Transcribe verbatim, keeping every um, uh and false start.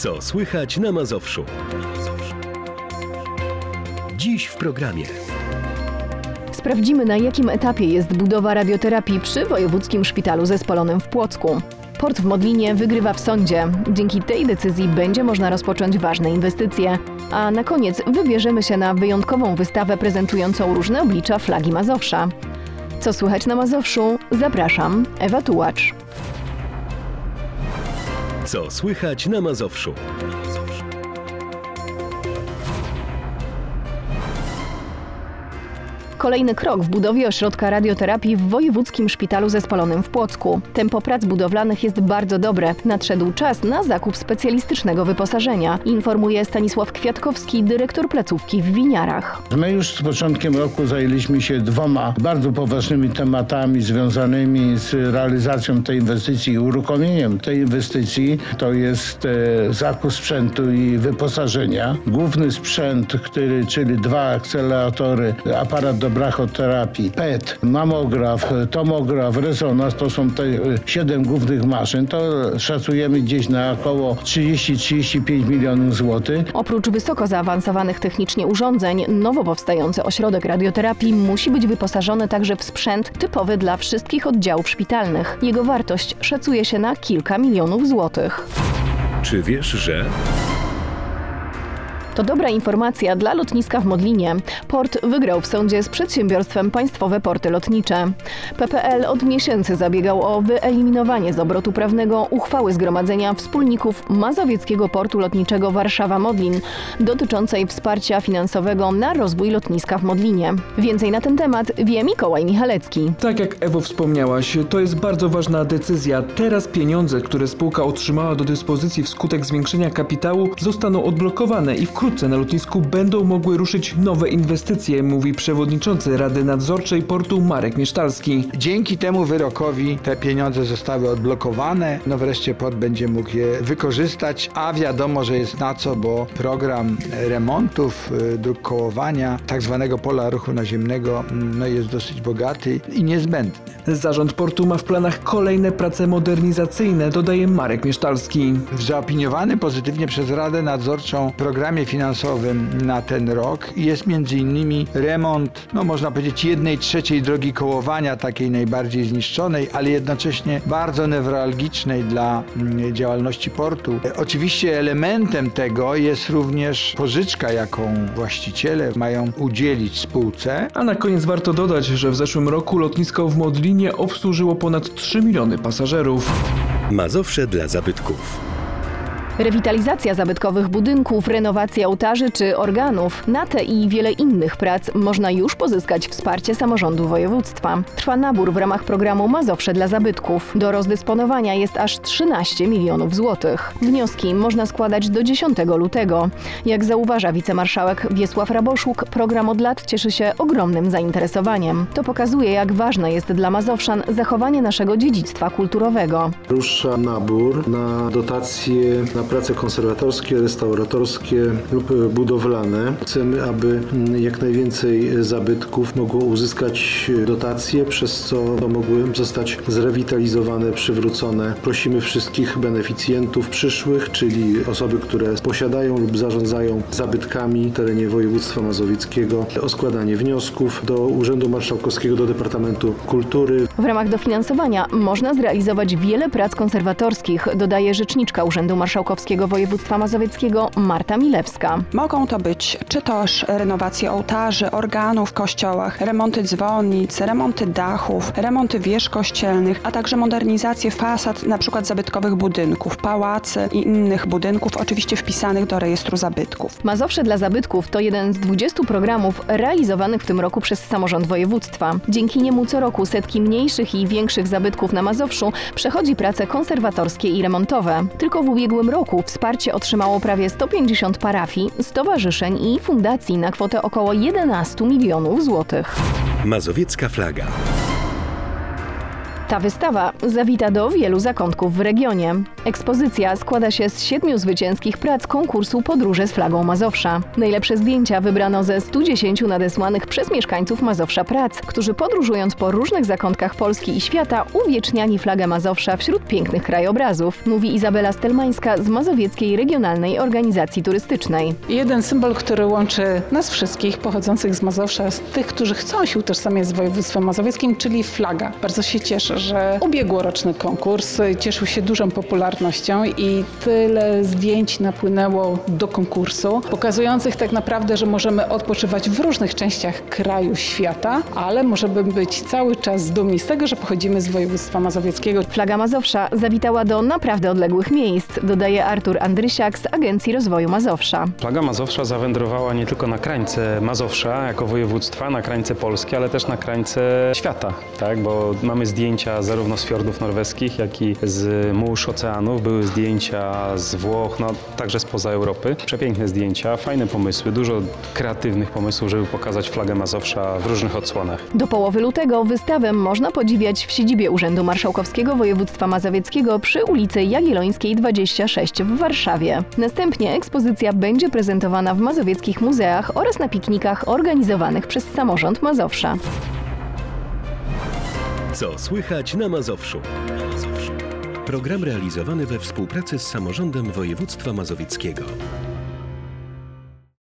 Co słychać na Mazowszu? Dziś w programie. Sprawdzimy, na jakim etapie jest budowa radioterapii przy Wojewódzkim Szpitalu Zespolonym w Płocku. Port w Modlinie wygrywa w sądzie. Dzięki tej decyzji będzie można rozpocząć ważne inwestycje. A na koniec wybierzemy się na wyjątkową wystawę prezentującą różne oblicza flagi Mazowsza. Co słychać na Mazowszu? Zapraszam, Ewa Tułacz. Co słychać na Mazowszu? Kolejny krok w budowie ośrodka radioterapii w Wojewódzkim Szpitalu Zespolonym w Płocku. Tempo prac budowlanych jest bardzo dobre. Nadszedł czas na zakup specjalistycznego wyposażenia, informuje Stanisław Kwiatkowski, dyrektor placówki w Winiarach. My już z początkiem roku zajęliśmy się dwoma bardzo poważnymi tematami związanymi z realizacją tej inwestycji i uruchomieniem tej inwestycji. To jest e, zakup sprzętu i wyposażenia. Główny sprzęt, który, czyli dwa akceleratory, aparat do brachoterapii, P E T, mamograf, tomograf, rezonans, to są te siedem głównych maszyn. To szacujemy gdzieś na około trzydzieści do trzydziestu pięciu milionów złotych. Oprócz wysoko zaawansowanych technicznie urządzeń, nowo powstający ośrodek radioterapii musi być wyposażony także w sprzęt typowy dla wszystkich oddziałów szpitalnych. Jego wartość szacuje się na kilka milionów złotych. Czy wiesz, że... To dobra informacja dla lotniska w Modlinie. Port wygrał w sądzie z przedsiębiorstwem Państwowe Porty Lotnicze. P P L od miesięcy zabiegał o wyeliminowanie z obrotu prawnego uchwały Zgromadzenia Wspólników Mazowieckiego Portu Lotniczego Warszawa-Modlin dotyczącej wsparcia finansowego na rozwój lotniska w Modlinie. Więcej na ten temat wie Mikołaj Michalecki. Tak jak Ewo wspomniałaś, to jest bardzo ważna decyzja. Teraz pieniądze, które spółka otrzymała do dyspozycji wskutek zwiększenia kapitału, zostaną odblokowane i wkrótce Wkrótce na lotnisku będą mogły ruszyć nowe inwestycje, mówi przewodniczący Rady Nadzorczej Portu Marek Miesztalski. Dzięki temu wyrokowi te pieniądze zostały odblokowane. No wreszcie port będzie mógł je wykorzystać, a wiadomo, że jest na co, bo program remontów, dróg kołowania, tak zwanego pola ruchu naziemnego, no jest dosyć bogaty i niezbędny. Zarząd portu ma w planach kolejne prace modernizacyjne, dodaje Marek Miesztalski. W zaopiniowanym pozytywnie przez Radę Nadzorczą programie finansowym na ten rok jest między innymi remont, no można powiedzieć, jednej trzeciej drogi kołowania, takiej najbardziej zniszczonej, ale jednocześnie bardzo newralgicznej dla mm, działalności portu. Oczywiście elementem tego jest również pożyczka, jaką właściciele mają udzielić spółce. A na koniec warto dodać, że w zeszłym roku lotnisko w Modlinie obsłużyło ponad trzy miliony pasażerów. Mazowsze dla zabytków. Rewitalizacja zabytkowych budynków, renowacja ołtarzy czy organów. Na te i wiele innych prac można już pozyskać wsparcie samorządu województwa. Trwa nabór w ramach programu Mazowsze dla zabytków. Do rozdysponowania jest aż trzynaście milionów złotych. Wnioski można składać do dziesiątego lutego. Jak zauważa wicemarszałek Wiesław Raboszuk, program od lat cieszy się ogromnym zainteresowaniem. To pokazuje, jak ważne jest dla Mazowszan zachowanie naszego dziedzictwa kulturowego. Rusza nabór na dotacje na prace konserwatorskie, restauratorskie lub budowlane. Chcemy, aby jak najwięcej zabytków mogło uzyskać dotacje, przez co mogły zostać zrewitalizowane, przywrócone. Prosimy wszystkich beneficjentów przyszłych, czyli osoby, które posiadają lub zarządzają zabytkami w terenie województwa mazowieckiego, o składanie wniosków do Urzędu Marszałkowskiego, do Departamentu Kultury. W ramach dofinansowania można zrealizować wiele prac konserwatorskich, dodaje rzeczniczka Urzędu Marszałkowskiego Województwa Mazowieckiego Marta Milewska. Mogą to być czy też renowacje ołtarzy, organów w kościołach, remonty dzwonnic, remonty dachów, remonty wież kościelnych, a także modernizacje fasad np. zabytkowych budynków, pałacy i innych budynków, oczywiście wpisanych do rejestru zabytków. Mazowsze dla zabytków to jeden z dwudziestu programów realizowanych w tym roku przez samorząd województwa. Dzięki niemu co roku setki mniejszych i większych zabytków na Mazowszu przechodzi prace konserwatorskie i remontowe. Tylko w ubiegłym roku wsparcie otrzymało prawie sto pięćdziesiąt parafii, stowarzyszeń i fundacji na kwotę około jedenastu milionów złotych. Mazowiecka flaga. Ta wystawa zawita do wielu zakątków w regionie. Ekspozycja składa się z siedmiu zwycięskich prac konkursu Podróże z flagą Mazowsza. Najlepsze zdjęcia wybrano ze stu dziesięciu nadesłanych przez mieszkańców Mazowsza prac, którzy podróżując po różnych zakątkach Polski i świata uwieczniali flagę Mazowsza wśród pięknych krajobrazów, mówi Izabela Stelmańska z Mazowieckiej Regionalnej Organizacji Turystycznej. Jeden symbol, który łączy nas wszystkich pochodzących z Mazowsza, z tych, którzy chcą się utożsamiać z województwem mazowieckim, czyli flaga. Bardzo się cieszę, że ubiegłoroczny konkurs cieszył się dużą popularnością i tyle zdjęć napłynęło do konkursu, pokazujących tak naprawdę, że możemy odpoczywać w różnych częściach kraju, świata, ale możemy być cały czas dumni z tego, że pochodzimy z województwa mazowieckiego. Flaga Mazowsza zawitała do naprawdę odległych miejsc, dodaje Artur Andrysiak z Agencji Rozwoju Mazowsza. Flaga Mazowsza zawędrowała nie tylko na krańce Mazowsza jako województwa, na krańce Polski, ale też na krańce świata, tak? Bo mamy zdjęcia zarówno z fiordów norweskich, jak i z mórz oceanów, były zdjęcia z Włoch, no także spoza Europy. Przepiękne zdjęcia, fajne pomysły, dużo kreatywnych pomysłów, żeby pokazać flagę Mazowsza w różnych odsłonach. Do połowy lutego wystawę można podziwiać w siedzibie Urzędu Marszałkowskiego Województwa Mazowieckiego przy ulicy Jagiellońskiej dwadzieścia sześć w Warszawie. Następnie ekspozycja będzie prezentowana w mazowieckich muzeach oraz na piknikach organizowanych przez samorząd Mazowsza. Co słychać na Mazowszu? Program realizowany we współpracy z samorządem województwa mazowieckiego.